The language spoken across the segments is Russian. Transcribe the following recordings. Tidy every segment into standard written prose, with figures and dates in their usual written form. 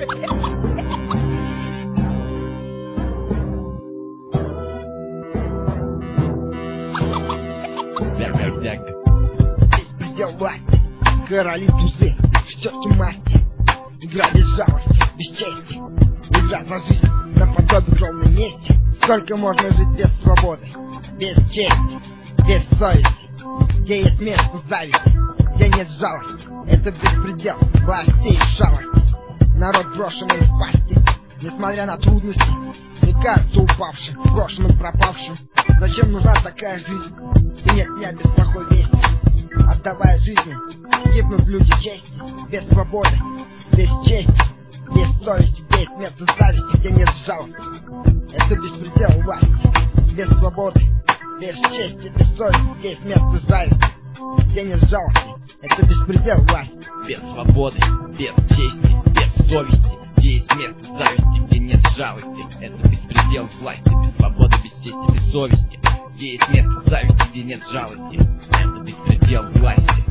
Предел власти, короли тузы, шестерки масти. Игра без жалости, без чести. Игра за жизнь, наподобие кровной мести. Сколько можно жить без свободы, без чести, без совести? Где есть место зависти, где нет жалости? Это беспредел власти и шалости. Народ брошенный в пасти, несмотря на трудности, не кажется упавшим, брошенным, пропавшим. Зачем нужна такая жизнь? И нет дня без плохой вести. Отдавая жизни, гибнут люди чести. Без свободы, без чести, без совести. Где есть место зависти, где нет жалости? Это беспредел власти. Без свободы, без чести, без совести. Где есть место зависти, где нет жалости? Это беспредел власти. Без свободы, без чести, без совести. Где есть место зависти, где нет жалости? Это беспредел власти. Без свободы, без чести, без совести. Где есть место зависти, где нет жалости? Это беспредел власти.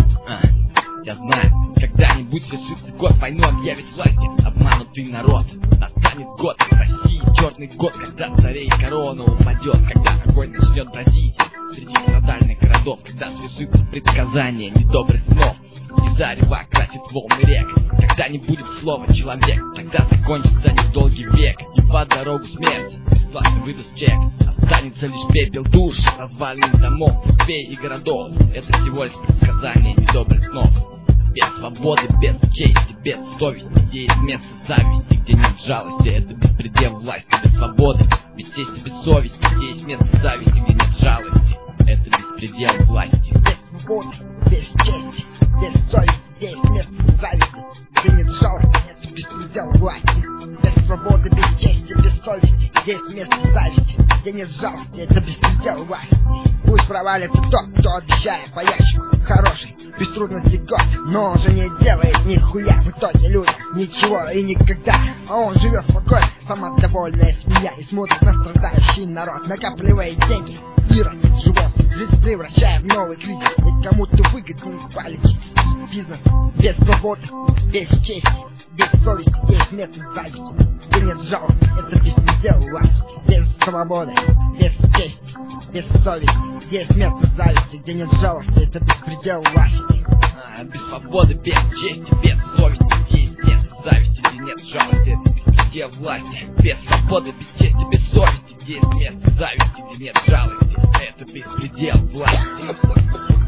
Я знаю, когда-нибудь свершится год, войну объявит власти. Обманутый народ, настанет год в России, черный год, когда царей корона упадет, когда огонь начнет бродить среди страдальных городов, когда свершится предсказание недобрых снов, и зарево окрасит волны рек. Когда не будет слова человек, тогда закончится недолгий век, и по дорогу смерти бесплатно выдаст чек. Останется лишь пепел душ, развалины домов, церквей и городов. Это всего лишь предсказание недобрых снов. Без свободы, без чести, без совести. Где есть место зависти, где нет жалости? Это беспредел власти. Без свободы, без чести, без совести. Где есть место зависти, где нет жалости? Это беспредел власти. Без свободы, без чести, без совести. Где есть место зависти, где нет жалости? Это беспредел власти. Без свободы, без чести, без совести. Где есть место зависти, где нет жалости? Это беспредел власти. Пусть провалится тот, кто обещает по ящику хороший, без трудностей год, но он же не делает нихуя. В итоге людям ничего и никогда, а он живет спокойно, самодовольная семья, и смотрит на страдающий народ, накапливая деньги и растет живот, жизнь превращая в новый кризис. Ведь кому-то выгоден политический бизнес. Без свободы, без чести, без совести. Есть место зависти, где нет жалости. Это беспредел власти. Без свободы, без чести, без совести. Где есть место зависти, где нет жалости? Это беспредел власти. Без свободы, без чести, без совести. Где есть место зависти, где нет жалости? Это беспредел власти. Без свободы, без чести, без совести. Где есть место зависти, где нет жалости? Это беспредел власти.